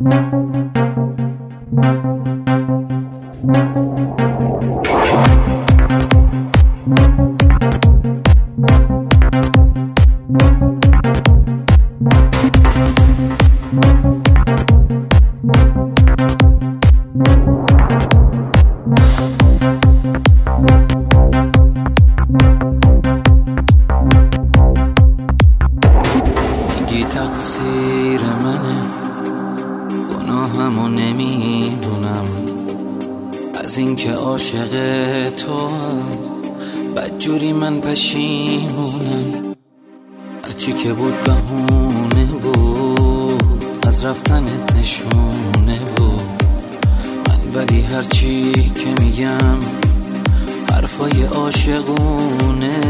تقصیر منه، گناهمو نمیدونم، از اینکه عاشق تو بدجوری من پشیمونم. هرچی که بود بهونه بود، از رفتنت نشونه بود، من ولی هرچی که میگم حرفای عاشقونه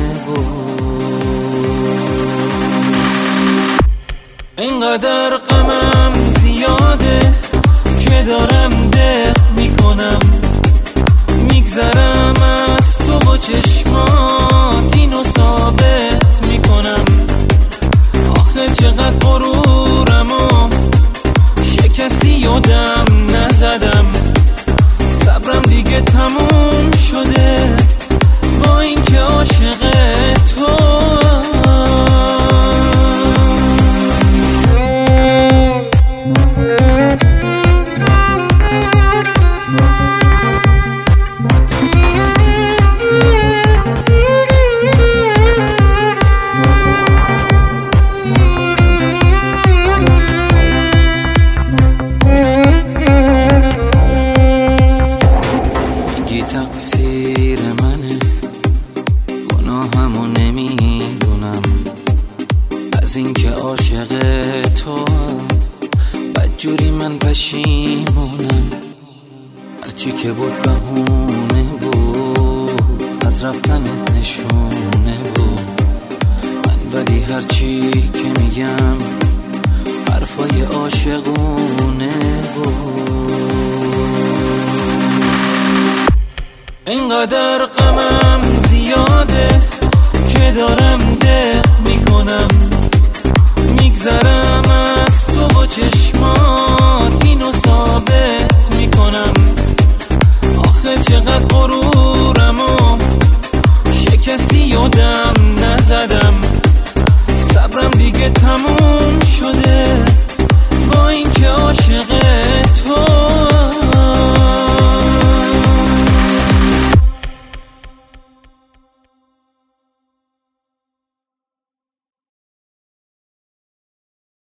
بود. اینقدر غمم زیاده که دارم دق میکنم، میگذرم از تو با چشمات اینو ثابت میکنم. آخه چقدر غرورم و شکستی یادم نزدم، صبرم دیگه تموم شده با اینکه عاشق تو. تقصیر منه، گناهمو نمیدونم، از اینکه عاشق تو بدجوری من پشیمونم. هرچی که بود بهونه بود، از رفتنت نشونه بود، من ولی هرچی که میگم حرفای عاشقونه بود. اینقدر غمم زیاده که دارم دق میکنم، میگذرم از تو با چشمات اینو ثابت میکنم. آخه چقدر غرورم و شکستی یادم نزدم، صبرم دیگه تموم شد